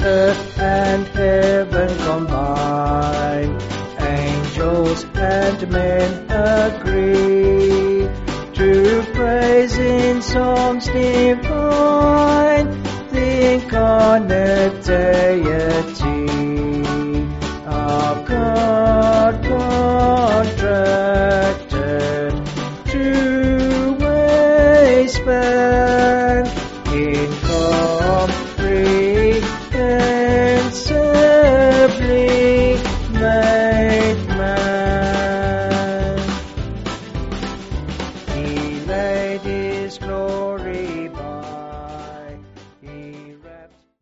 earth and heaven combine. Angels and men agree to praise in songs divine the incarnate deity of God contracted to wayspan incomprehensibly made.